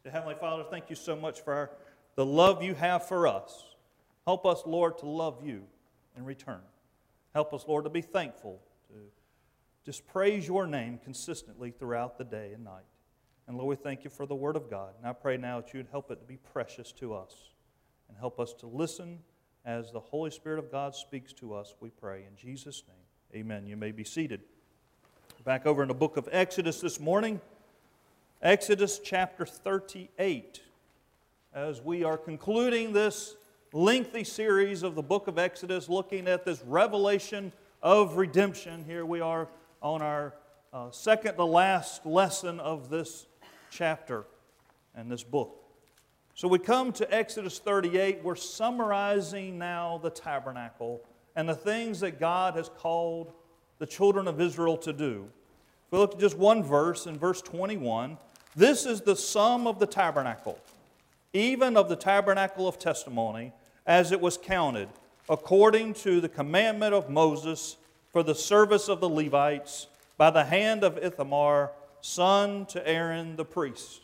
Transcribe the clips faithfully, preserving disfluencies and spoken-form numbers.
Heavenly Father, thank you so much for our, the love you have for us. Help us, Lord, to love you in return. Help us, Lord, to be thankful, to just praise your name consistently throughout the day and night. And Lord, we thank you for the Word of God. And I pray now that you would help it to be precious to us and help us to listen as the Holy Spirit of God speaks to us, we pray. In Jesus' name, amen. You may be seated. Back over in the book of Exodus this morning. Exodus chapter thirty-eight. As we are concluding this lengthy series of the book of Exodus, looking at this revelation of redemption, here we are on our uh, second to last lesson of this chapter and this book. So we come to Exodus thirty-eight. We're summarizing now the tabernacle and the things that God has called the children of Israel to do. If we look at just one verse, in verse twenty-one, this is the sum of the tabernacle, even of the tabernacle of testimony, as it was counted, according to the commandment of Moses for the service of the Levites, by the hand of Ithamar, son to Aaron the priest.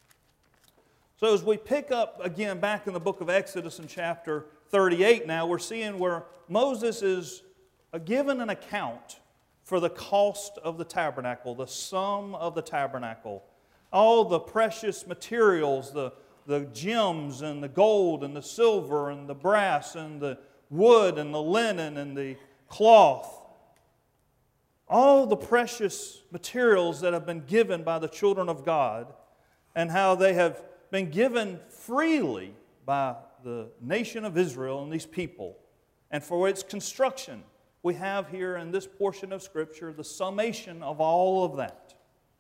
So as we pick up again back in the book of Exodus in chapter thirty-eight now, we're seeing where Moses is given an account for the cost of the tabernacle, the sum of the tabernacle, all the precious materials, the, the gems and the gold and the silver and the brass and the wood and the linen and the cloth, all the precious materials that have been given by the children of God, and how they have been given freely by the nation of Israel and these people. And for its construction, we have here in this portion of Scripture the summation of all of that.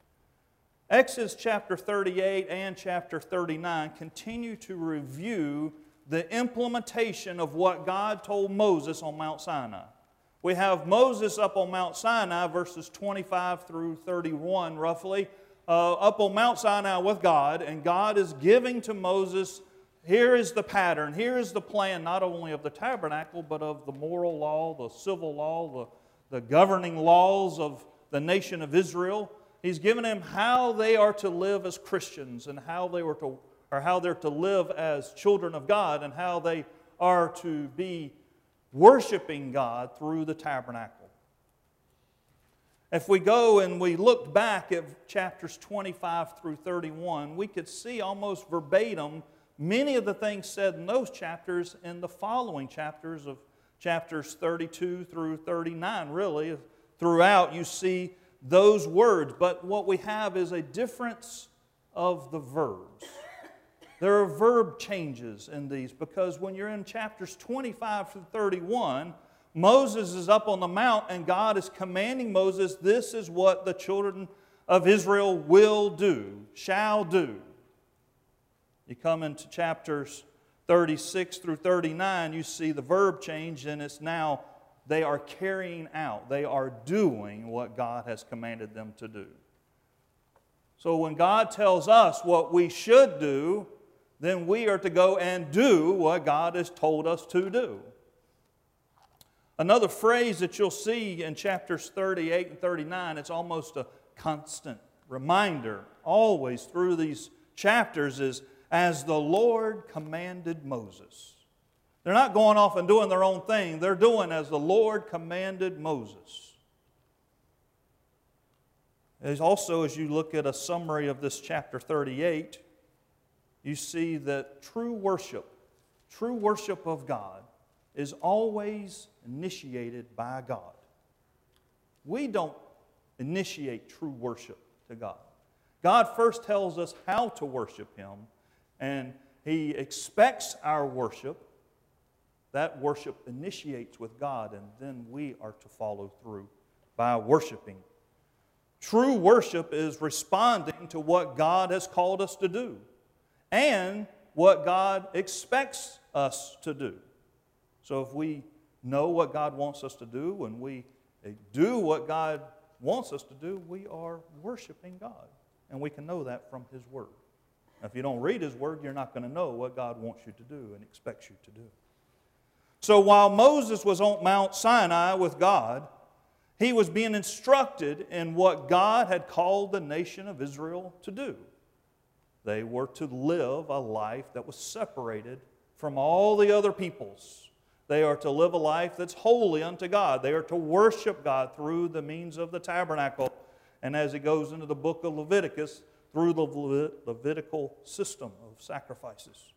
Exodus chapter thirty-eight and chapter thirty-nine continue to review the implementation of what God told Moses on Mount Sinai. We have Moses up on Mount Sinai, verses twenty-five through thirty-one roughly, uh, up on Mount Sinai with God, and God is giving to Moses, here is the pattern, here is the plan, not only of the tabernacle, but of the moral law, the civil law, the, the governing laws of the nation of Israel. He's given him how they are to live as Christians, and how they were to, or how they're to live as children of God, and how they are to be worshiping God through the tabernacle. If we go and we look back at chapters twenty-five through thirty-one, we could see almost verbatim many of the things said in those chapters in the following chapters of chapters thirty-two through thirty-nine. Really, throughout you see those words, but what we have is a difference of the verbs. There are verb changes in these, because when you're in chapters twenty-five through thirty-one, Moses is up on the mount and God is commanding Moses, this is what the children of Israel will do, shall do. You come into chapters thirty-six through thirty-nine, you see the verb change, and it's now they are carrying out, they are doing what God has commanded them to do. So when God tells us what we should do, then we are to go and do what God has told us to do. Another phrase that you'll see in chapters thirty-eight and thirty-nine, it's almost a constant reminder always through these chapters, is as the Lord commanded Moses. They're not going off and doing their own thing. They're doing as the Lord commanded Moses. As also, as you look at a summary of this chapter thirty-eight, you see that true worship, true worship of God, is always initiated by God. We don't initiate true worship to God. God first tells us how to worship Him, and He expects our worship. That worship initiates with God, and then we are to follow through by worshiping. True worship is responding to what God has called us to do and what God expects us to do. So if we know what God wants us to do and we do what God wants us to do, we are worshiping God. And we can know that from His Word. Now, if you don't read His Word, you're not going to know what God wants you to do and expects you to do. So while Moses was on Mount Sinai with God, he was being instructed in what God had called the nation of Israel to do. They were to live a life that was separated from all the other peoples. They are to live a life that's holy unto God. They are to worship God through the means of the tabernacle. And as it goes into the book of Leviticus, through the Levitical system of sacrifices.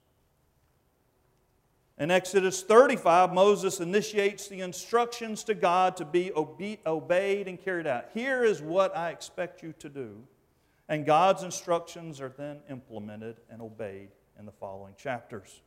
In Exodus thirty-five, Moses initiates the instructions to God to be obe- obeyed and carried out. Here is what I expect you to do. And God's instructions are then implemented and obeyed in the following chapters.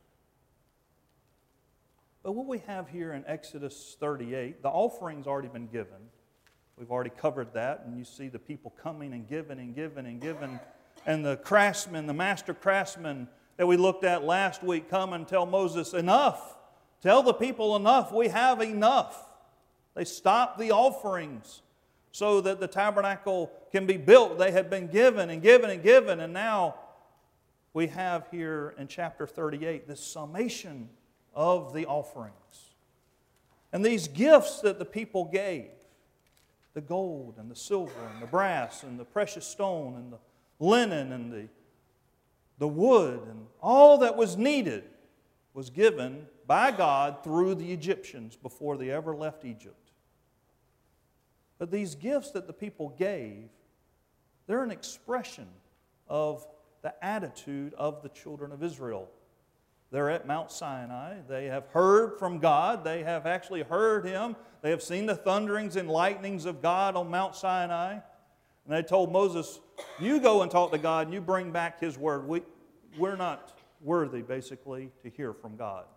But what we have here in Exodus thirty-eight, the offering's already been given. We've already covered that, and you see the people coming and giving and giving and giving. And the craftsmen, the master craftsmen that we looked at last week come and tell Moses, enough. Tell the people enough. We have enough. They stopped the offerings so that the tabernacle can be built. They had been given and given and given, and now we have here in chapter thirty-eight this summation of the offerings. And these gifts that the people gave, the gold and the silver and the brass and the precious stone and the linen and the, the wood and all that was needed was given by God through the Egyptians before they ever left Egypt. But these gifts that the people gave, they're an expression of the attitude of the children of Israel. They're at Mount Sinai. They have heard from God. They have actually heard Him. They have seen the thunderings and lightnings of God on Mount Sinai. And they told Moses, you go and talk to God and you bring back His word. We, we're not worthy, basically, to hear from God.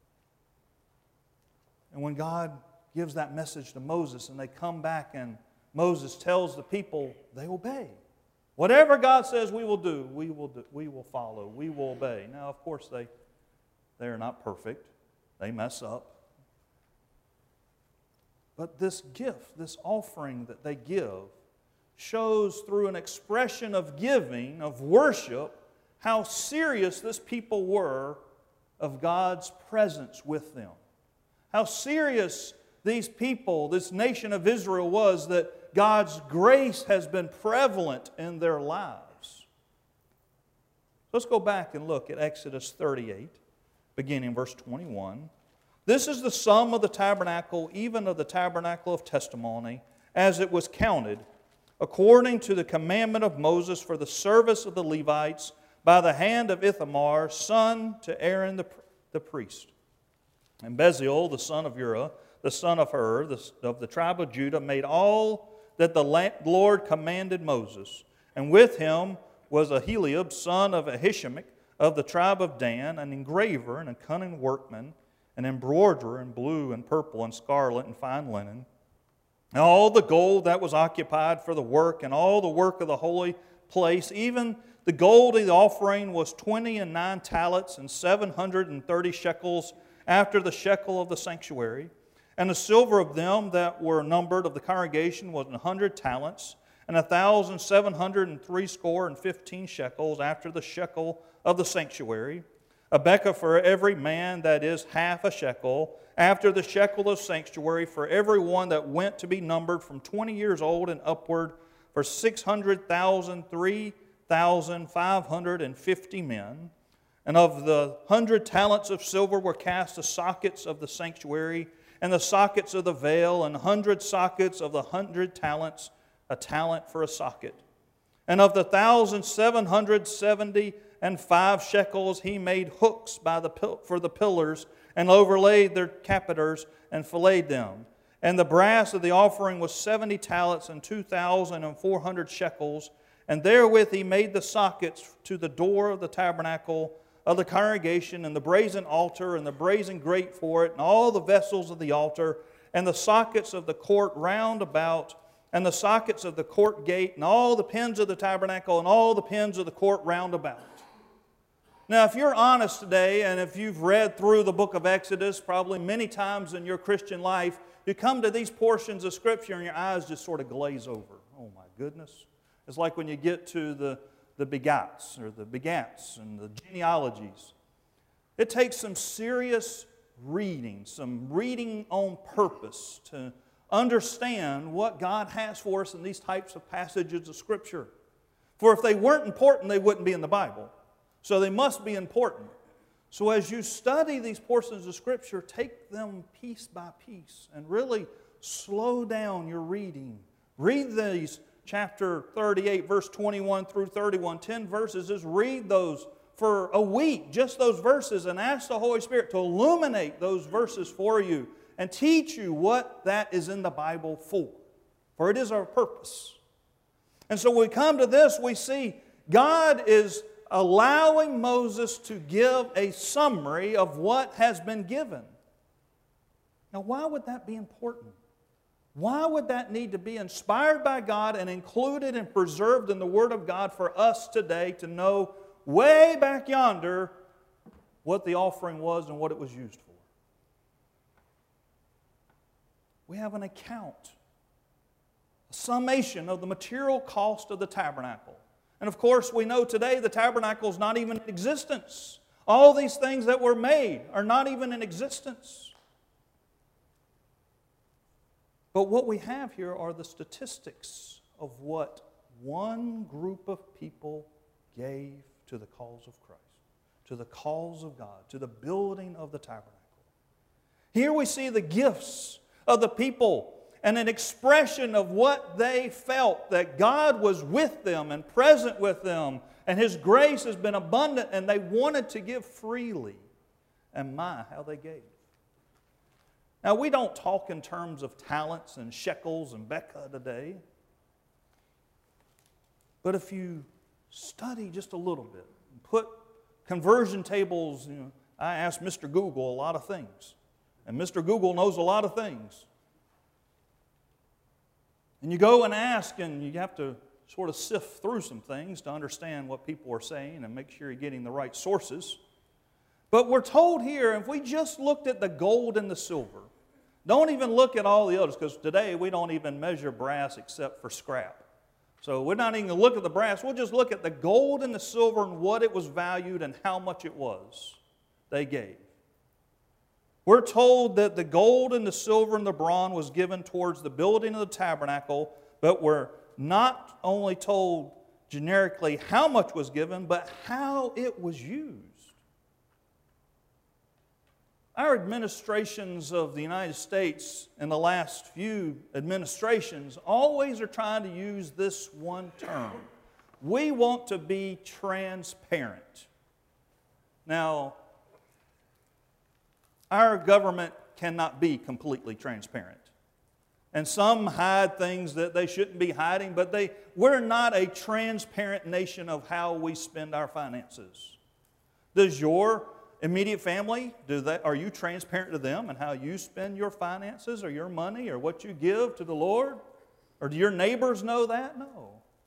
And when God gives that message to Moses and they come back and Moses tells the people, they obey. Whatever God says we will do, we will, do, we will follow. We will obey. Now, of course, they... They are not perfect. They mess up. But this gift, this offering that they give, shows through an expression of giving, of worship, how serious this people were of God's presence with them. How serious these people, this nation of Israel was that God's grace has been prevalent in their lives. Let's go back and look at Exodus thirty-eight. Beginning in verse twenty-one. This is the sum of the tabernacle, even of the tabernacle of testimony, as it was counted, according to the commandment of Moses for the service of the Levites, by the hand of Ithamar, son to Aaron the, the priest. And Bezalel, the son of Uriah, the son of Hur, the, of the tribe of Judah, made all that the Lord commanded Moses. And with him was Aholiab, son of Ahisamach, of the tribe of Dan, an engraver and a cunning workman, an embroiderer in blue and purple and scarlet and fine linen. And all the gold that was occupied for the work and all the work of the holy place, even the gold of the offering was twenty and nine talents and seven hundred and thirty shekels after the shekel of the sanctuary. And the silver of them that were numbered of the congregation was an hundred talents, and a thousand seven hundred and threescore and fifteen shekels after the shekel of the sanctuary, a bekah for every man, that is half a shekel, after the shekel of sanctuary for every one that went to be numbered from twenty years old and upward, for six hundred thousand, three thousand five hundred and fifty men. And of the hundred talents of silver were cast the sockets of the sanctuary, and the sockets of the veil, and hundred sockets of the hundred talents, a talent for a socket. And of the thousand seven hundred seventy and five shekels he made hooks by the for the pillars, and overlaid their capiters, and filleted them. And the brass of the offering was seventy talents and two thousand and four hundred shekels. And therewith he made the sockets to the door of the tabernacle of the congregation, and the brazen altar, and the brazen grate for it, and all the vessels of the altar, and the sockets of the court round about, and the sockets of the court gate, and all the pins of the tabernacle, and all the pins of the court round about. Now, if you're honest today, and if you've read through the book of Exodus probably many times in your Christian life, you come to these portions of Scripture and your eyes just sort of glaze over. Oh my goodness. It's like when you get to the, the begats, or the begats, and the genealogies. It takes some serious reading, some reading on purpose to understand what God has for us in these types of passages of Scripture. For if they weren't important, they wouldn't be in the Bible. So they must be important. So as you study these portions of Scripture, take them piece by piece and really slow down your reading. Read these chapter thirty-eight, verse twenty-one through thirty-one, ten verses. Just read those for a week, just those verses, and ask the Holy Spirit to illuminate those verses for you and teach you what that is in the Bible for. For it is our purpose. And so when we come to this, we see God is allowing Moses to give a summary of what has been given. Now, why would that be important? Why would that need to be inspired by God and included and preserved in the Word of God for us today to know way back yonder what the offering was and what it was used for? We have an account, a summation of the material cost of the tabernacle. And of course, we know today the tabernacle is not even in existence. All these things that were made are not even in existence. But what we have here are the statistics of what one group of people gave to the cause of Christ, to the cause of God, to the building of the tabernacle. Here we see the gifts of the people and an expression of what they felt, that God was with them and present with them, and His grace has been abundant, and they wanted to give freely. And my, how they gave. Now, we don't talk in terms of talents and shekels and beka today. But if you study just a little bit, put conversion tables, you know, I asked Mister Google a lot of things. And Mister Google knows a lot of things. And you go and ask, and you have to sort of sift through some things to understand what people are saying and make sure you're getting the right sources. But we're told here, if we just looked at the gold and the silver, don't even look at all the others, because today we don't even measure brass except for scrap. So we're not even going to look at the brass. We'll just look at the gold and the silver and what it was valued and how much it was they gave. We're told that the gold and the silver and the bronze was given towards the building of the tabernacle, but we're not only told generically how much was given, but how it was used. Our administrations of the United States in the last few administrations always are trying to use this one term. We want to be transparent. Now, our government cannot be completely transparent. And some hide things that they shouldn't be hiding, but they, we're not a transparent nation of how we spend our finances. Does your immediate family, do they, are you transparent to them and how you spend your finances or your money or what you give to the Lord? Or do your neighbors know that? No.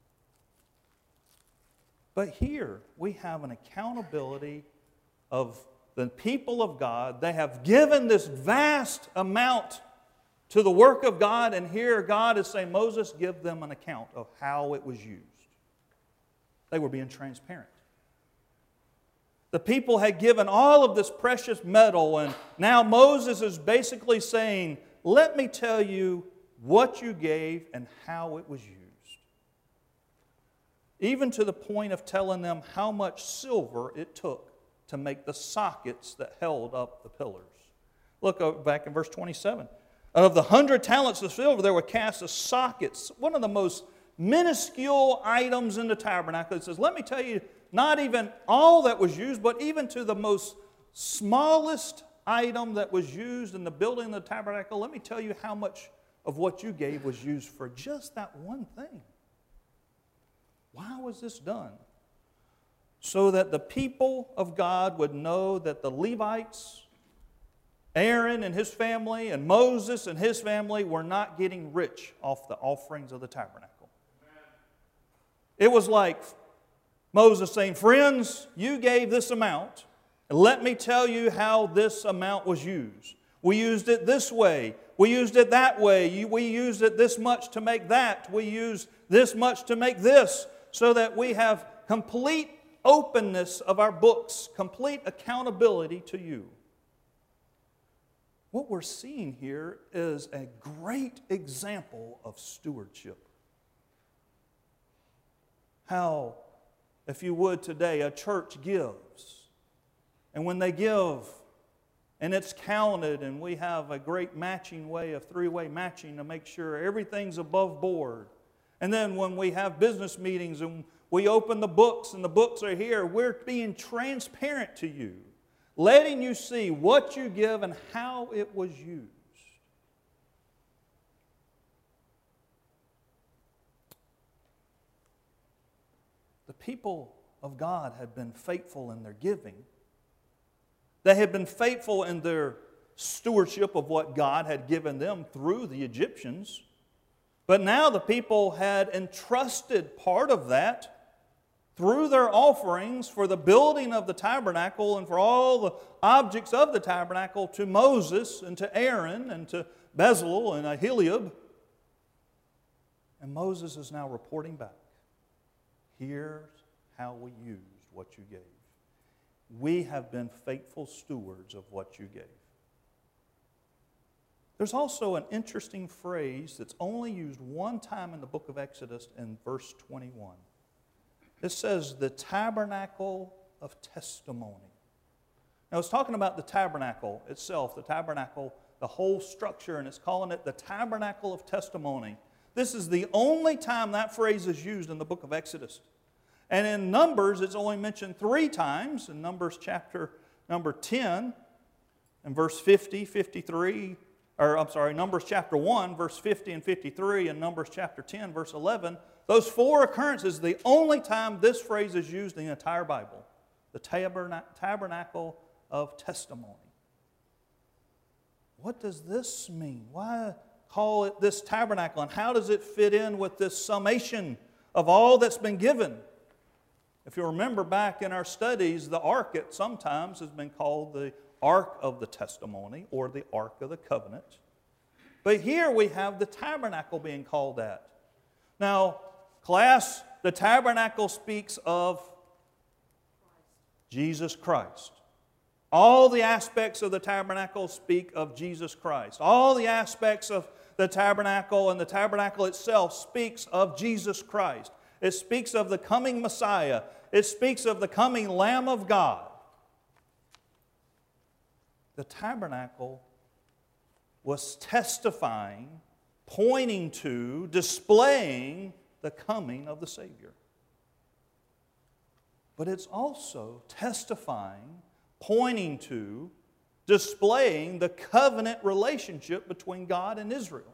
But here we have an accountability of the people of God. They have given this vast amount to the work of God, and here God is saying, Moses, give them an account of how it was used. They were being transparent. The people had given all of this precious metal, and now Moses is basically saying, let me tell you what you gave and how it was used. Even to the point of telling them how much silver it took to make the sockets that held up the pillars. Look back in verse twenty-seven. Of the hundred talents of silver, there were cast as sockets, one of the most minuscule items in the tabernacle. It says, let me tell you, not even all that was used, but even to the most smallest item that was used in the building of the tabernacle, let me tell you how much of what you gave was used for just that one thing. Why was this done? So that the people of God would know that the Levites, Aaron and his family, and Moses and his family were not getting rich off the offerings of the tabernacle. It was like Moses saying, friends, you gave this amount, and let me tell you how this amount was used. We used it this way. We used it that way. We used it this much to make that. We used this much to make this, so that we have complete openness of our books, complete accountability to you. What we're seeing here is a great example of stewardship. How if you would today, a church gives. And when they give, and it's counted, and we have a great matching way of three-way matching to make sure everything's above board. And then when we have business meetings and we open the books and the books are here, we're being transparent to you, letting you see what you give and how it was used. The people of God had been faithful in their giving. They had been faithful in their stewardship of what God had given them through the Egyptians. But now the people had entrusted part of that through their offerings for the building of the tabernacle and for all the objects of the tabernacle to Moses and to Aaron and to Bezalel and Aholiab. And Moses is now reporting back. Here's how we used what you gave. We have been faithful stewards of what you gave. There's also an interesting phrase that's only used one time in the book of Exodus in verse twenty-one. It says, the tabernacle of testimony. Now it's talking about the tabernacle itself, the tabernacle, the whole structure, and it's calling it the tabernacle of testimony. This is the only time that phrase is used in the book of Exodus. And in Numbers, it's only mentioned three times, in Numbers chapter number ten, and verse fifty, fifty-three, or I'm sorry, Numbers chapter one, verse fifty and fifty-three, and Numbers chapter ten, verse eleven. Those four occurrences, the only time this phrase is used in the entire Bible, the tabernacle of testimony. What does this mean? Why call it this tabernacle, and how does it fit in with this summation of all that's been given? If you remember back in our studies, the ark it sometimes has been called the Ark of the Testimony or the Ark of the Covenant. But here we have the tabernacle being called that. Now, class, the tabernacle speaks of Jesus Christ. All the aspects of the tabernacle speak of Jesus Christ. All the aspects of the tabernacle and the tabernacle itself speaks of Jesus Christ. It speaks of the coming Messiah. It speaks of the coming Lamb of God. The tabernacle was testifying, pointing to, displaying the coming of the Savior. But it's also testifying, pointing to, displaying the covenant relationship between God and Israel.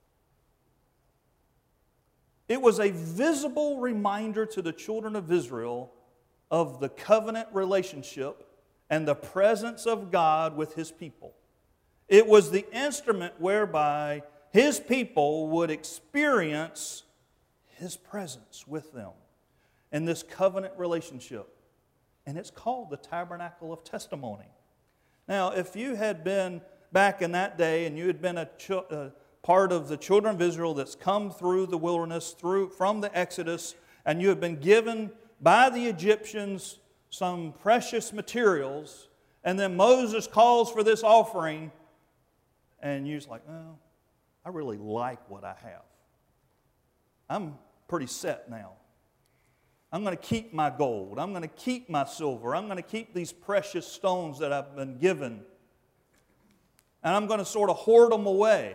It was a visible reminder to the children of Israel of the covenant relationship and the presence of God with His people. It was the instrument whereby His people would experience His presence with them in this covenant relationship. And it's called the Tabernacle of Testimony. Now, if you had been back in that day and you had been a, ch- a part of the children of Israel that's come through the wilderness, through from the Exodus, and you have been given by the Egyptians some precious materials, and then Moses calls for this offering, and you're just like, well, I really like what I have. I'm pretty set now. I'm going to keep my gold. I'm going to keep my silver. I'm going to keep these precious stones that I've been given. And I'm going to sort of hoard them away.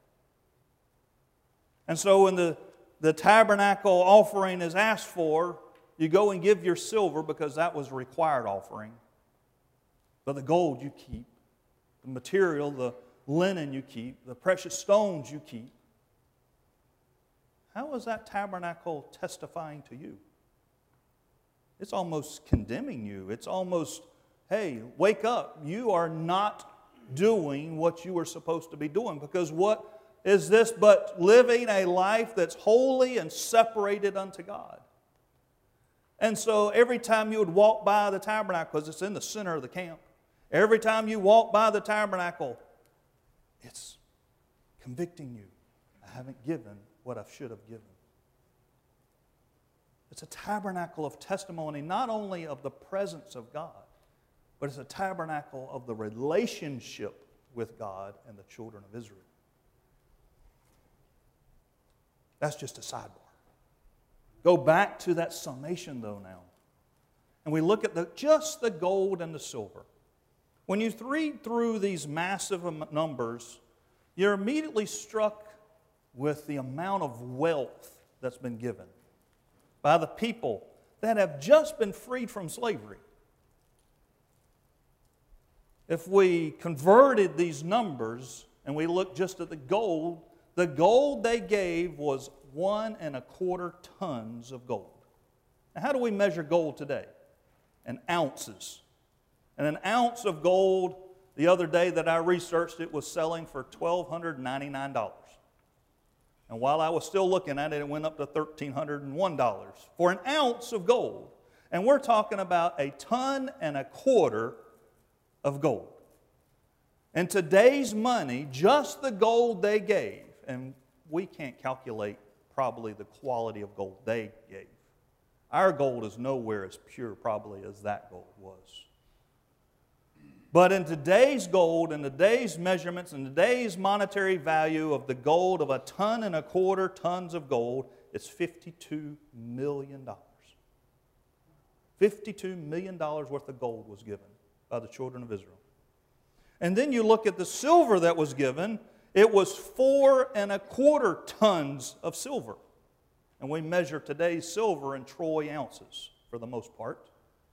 And so when the, the tabernacle offering is asked for, you go and give your silver because that was a required offering. But the gold you keep, the material, the linen you keep, the precious stones you keep. How is that tabernacle testifying to you? It's almost condemning you. It's almost, hey, wake up. You are not doing what you were supposed to be doing, because what is this but living a life that's holy and separated unto God? And so every time you would walk by the tabernacle, because it's in the center of the camp, every time you walk by the tabernacle, it's convicting you. I haven't given what I should have given. It's a tabernacle of testimony, not only of the presence of God, but it's a tabernacle of the relationship with God and the children of Israel. That's just a sidebar. Go back to that summation, though, now. and we look at the, just the gold and the silver, when you read through these massive numbers, you're immediately struck with the amount of wealth that's been given by the people that have just been freed from slavery. If we converted these numbers and we look just at the gold, the gold they gave was one and a quarter tons of gold. Now, how do we measure gold today? In ounces. And an ounce of gold, the other day that I researched it, was selling for one thousand two hundred ninety-nine dollars. And while I was still looking at it, it went up to one thousand three hundred one dollars for an ounce of gold. And we're talking about a ton and a quarter of gold. In today's money, just the gold they gave, and we can't calculate probably the quality of gold they gave. Our gold is nowhere as pure probably as that gold was. But in today's gold, in today's measurements, in today's monetary value of the gold of a ton and a quarter tons of gold, it's fifty-two million dollars. fifty-two million dollars worth of gold was given by the children of Israel. And then you look at the silver that was given, it was four and a quarter tons of silver. And we measure today's silver in troy ounces for the most part.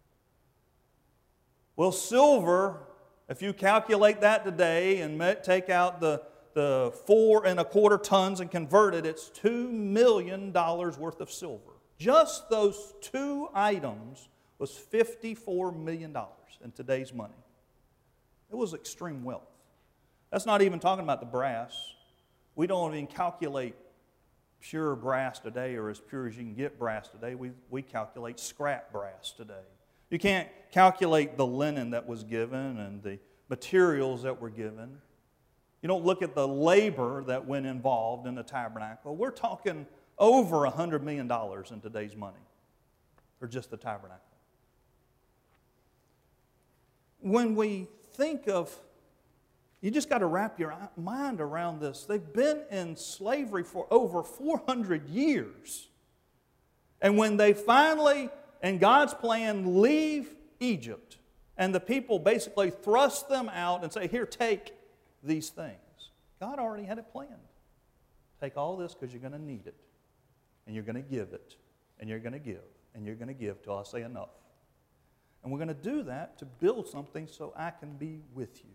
Well, silver, if you calculate that today and take out the, the four and a quarter tons and convert it, it's two million dollars worth of silver. Just those two items was fifty-four million dollars in today's money. It was extreme wealth. That's not even talking about the brass. We don't even calculate pure brass today or as pure as you can get brass today. We, we calculate scrap brass today. You can't calculate the linen that was given and the materials that were given. You don't look at the labor that went involved in the tabernacle. We're talking over one hundred million dollars in today's money for just the tabernacle. When we think of, you just got to wrap your mind around this. They've been in slavery for over four hundred years. And when they finally, in God's plan, leave Egypt, and the people basically thrust them out and say, here, take these things. God already had it planned. Take all this because you're going to need it. And you're going to give it. And you're going to give. And you're going to give till I say enough. And we're going to do that to build something so I can be with you.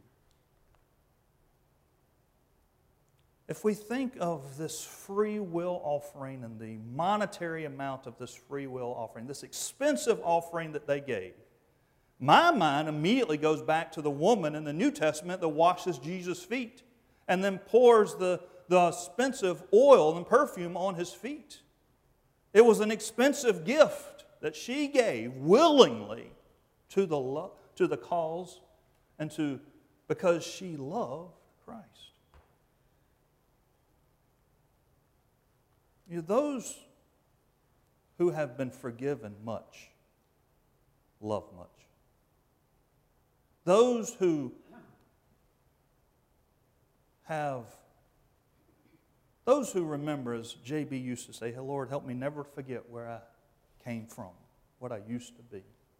If we think of this free will offering and the monetary amount of this free will offering, this expensive offering that they gave, my mind immediately goes back to the woman in the New Testament that washes Jesus' feet and then pours the, the expensive oil and perfume on his feet. It was an expensive gift that she gave willingly to the, lo- to the cause and to because she loved Christ. You know, those who have been forgiven much love much. Those who have, those who remember, as J B used to say, hey, Lord, help me never forget where I came from, what I used to be.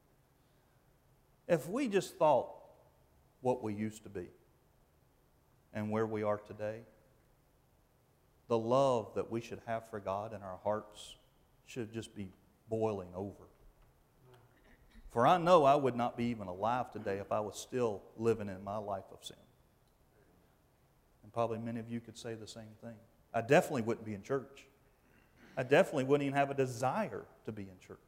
If we just thought what we used to be and where we are today, the love that we should have for God in our hearts should just be boiling over. For I know I would not be even alive today if I was still living in my life of sin. And probably many of you could say the same thing. I definitely wouldn't be in church. I definitely wouldn't even have a desire to be in church.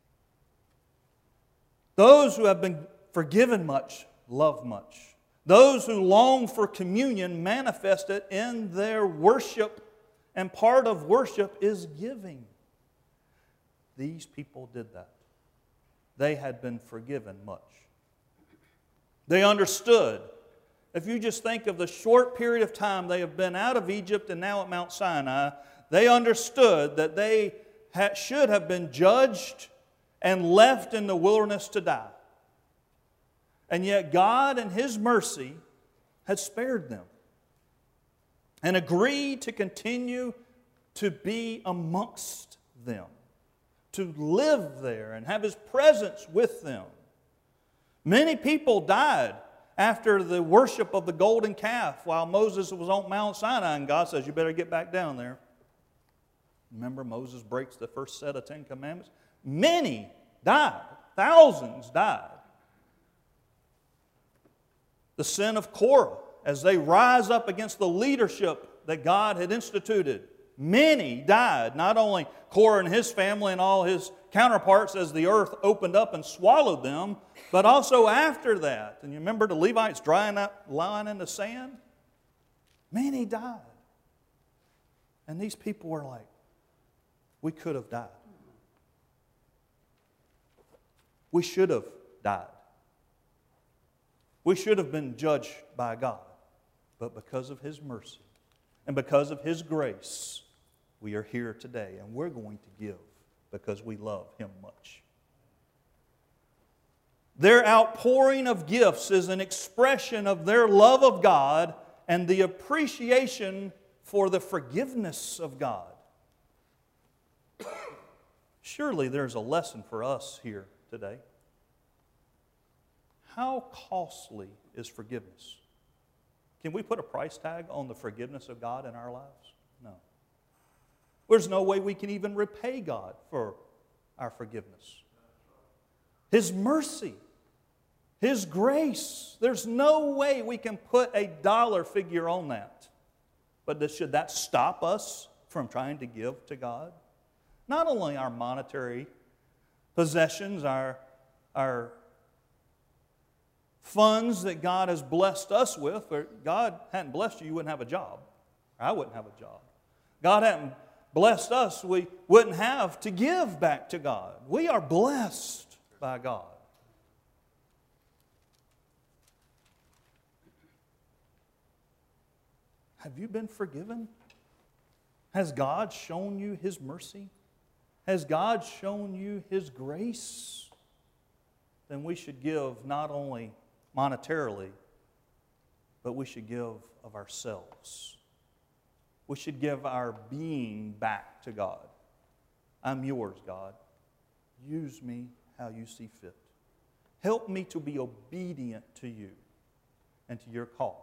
Those who have been forgiven much love much. Those who long for communion manifest it in their worship, and part of worship is giving. These people did that. They had been forgiven much. They understood. If you just think of the short period of time they have been out of Egypt and now at Mount Sinai, they understood that they ha- should have been judged and left in the wilderness to die. And yet God in His mercy had spared them and agreed to continue to be amongst them to live there and have His presence with them. Many people died after the worship of the golden calf while Moses was on Mount Sinai, and God says, you better get back down there. Remember, Moses breaks the first set of Ten Commandments. Many died. Thousands died. The sin of Korah, as they rise up against the leadership that God had instituted, many died. Not only Korah and his family and all his counterparts as the earth opened up and swallowed them, but also after that. And you remember the Levites drying up, lying in the sand? Many died. And these people were like, we could have died. We should have died. We should have been judged by God. But because of His mercy and because of His grace, we are here today, and we're going to give because we love Him much. Their outpouring of gifts is an expression of their love of God and the appreciation for the forgiveness of God. Surely there's a lesson for us here today. How costly is forgiveness? Can we put a price tag on the forgiveness of God in our lives? No. There's no way we can even repay God for our forgiveness. His mercy, His grace, there's no way we can put a dollar figure on that. But should that stop us from trying to give to God? Not only our monetary possessions, our, our funds that God has blessed us with. If God hadn't blessed you, you wouldn't have a job. I wouldn't have a job. God hadn't blessed us, we wouldn't have to give back to God. We are blessed by God. Have you been forgiven? Has God shown you His mercy? Has God shown you His grace? Then we should give not only monetarily, but we should give of ourselves. We should give our being back to God. I'm yours, God. Use me how you see fit. Help me to be obedient to you and to your call.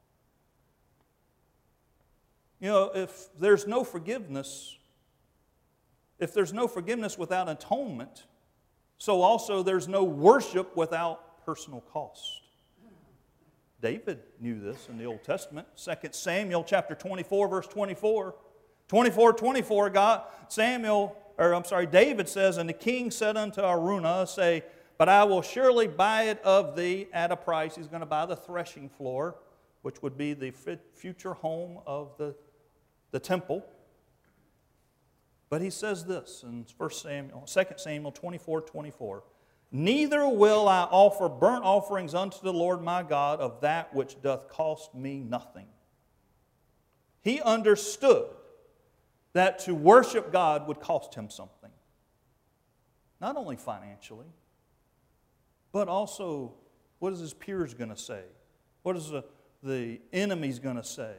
You know, if there's no forgiveness, if there's no forgiveness without atonement, so also there's no worship without personal cost. David knew this in the Old Testament. Second Samuel chapter twenty-four, verse twenty-four. twenty-four, twenty-four, God, Samuel, or I'm sorry, David says, and the king said unto Araunah, say, but I will surely buy it of thee at a price. He's going to buy the threshing floor, which would be the future home of the, the temple. But he says this in First Samuel, Second Samuel twenty-four, twenty-four. Neither will I offer burnt offerings unto the Lord my God of that which doth cost me nothing. He understood that to worship God would cost him something. Not only financially, but also what is his peers going to say? What is the, the enemies going to say?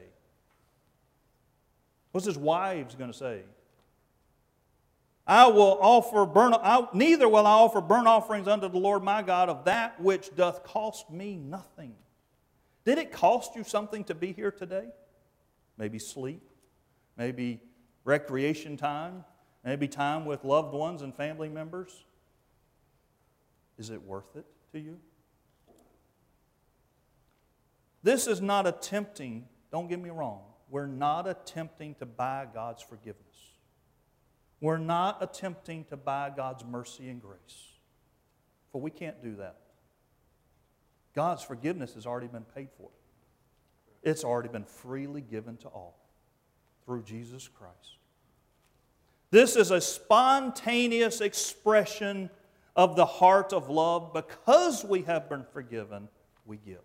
What's his wives going to say? I will offer burnt, I, neither will I offer burnt offerings unto the Lord my God of that which doth cost me nothing. Did it cost you something to be here today? Maybe sleep, maybe recreation time, maybe time with loved ones and family members. Is it worth it to you? This is not attempting, don't get me wrong, we're not attempting to buy God's forgiveness. We're not attempting to buy God's mercy and grace. For we can't do that. God's forgiveness has already been paid for. It's already been freely given to all through Jesus Christ. This is a spontaneous expression of the heart of love. Because we have been forgiven, we give.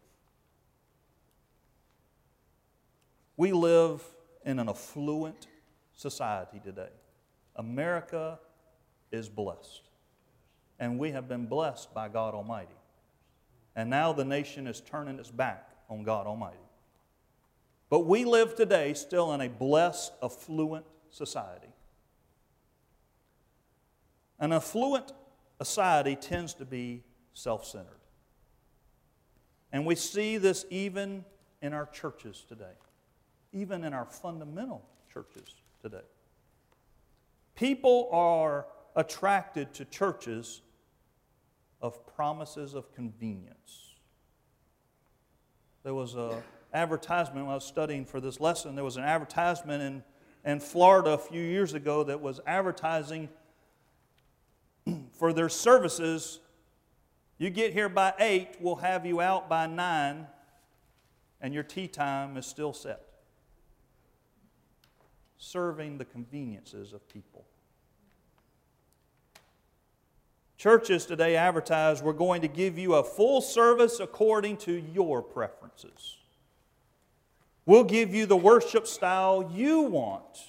We live in an affluent society today. America is blessed. And we have been blessed by God Almighty. And now the nation is turning its back on God Almighty. But we live today still in a blessed, affluent society. An affluent society tends to be self-centered. And we see this even in our churches today, even in our fundamental churches today. People are attracted to churches of promises of convenience. There was an advertisement when I was studying for this lesson. There was an advertisement in, in Florida a few years ago that was advertising for their services. You get here by eight, we'll have you out by nine, and your tea time is still set. Serving the conveniences of people. Churches today advertise, we're going to give you a full service according to your preferences. We'll give you the worship style you want.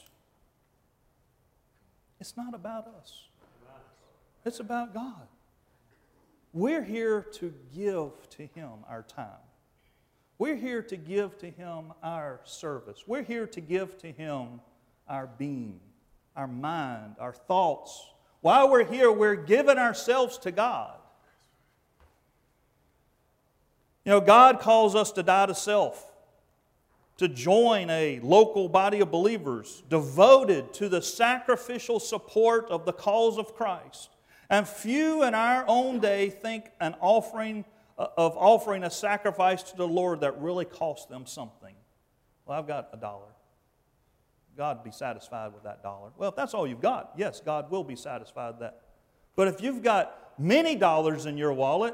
It's not about us. It's about God. We're here to give to Him our time. We're here to give to Him our service. We're here to give to Him our being, our mind, our thoughts. While we're here, we're giving ourselves to God. You know, God calls us to die to self, to join a local body of believers devoted to the sacrificial support of the cause of Christ. And few in our own day think an offering of offering a sacrifice to the Lord that really costs them something. Well, I've got a dollar. God be satisfied with that dollar. Well, if that's all you've got, yes, God will be satisfied with that. But if you've got many dollars in your wallet,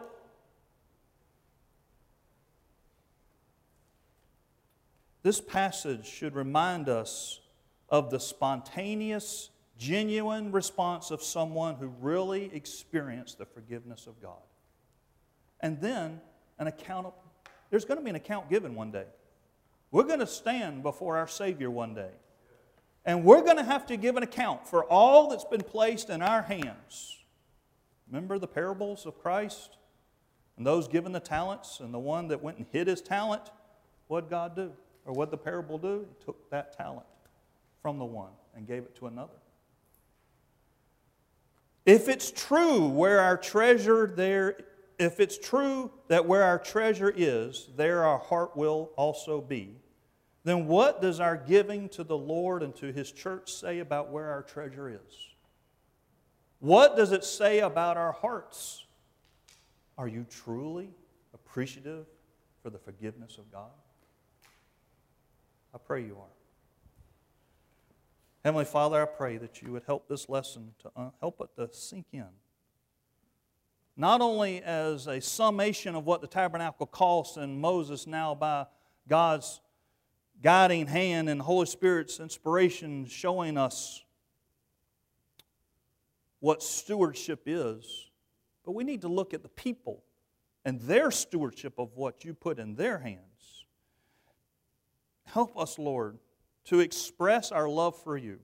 this passage should remind us of the spontaneous, genuine response of someone who really experienced the forgiveness of God. And then an account, there's going to be an account given one day. We're going to stand before our Savior one day. And we're going to have to give an account for all that's been placed in our hands. Remember the parables of Christ? And those given the talents, and the one that went and hid his talent, what did God do? Or what did the parable do? He took that talent from the one and gave it to another. If it's true where our treasure there, if it's true that where our treasure is, there our heart will also be, then what does our giving to the Lord and to His church say about where our treasure is? What does it say about our hearts? Are you truly appreciative for the forgiveness of God? I pray you are. Heavenly Father, I pray that you would help this lesson to uh, help it to sink in. Not only as a summation of what the tabernacle costs, and Moses now by God's guiding hand and the Holy Spirit's inspiration showing us what stewardship is, but we need to look at the people and their stewardship of what you put in their hands. Help us, Lord, to express our love for you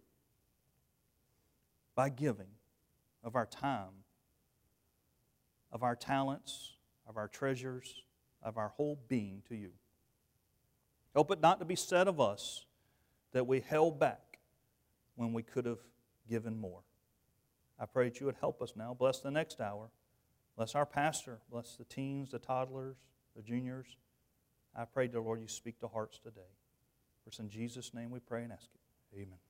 by giving of our time, of our talents, of our treasures, of our whole being to you. Help it not to be said of us that we held back when we could have given more. I pray that you would help us now. Bless the next hour. Bless our pastor. Bless the teens, the toddlers, the juniors. I pray, dear Lord, you speak to hearts today. For it's in Jesus' name we pray and ask it. Amen.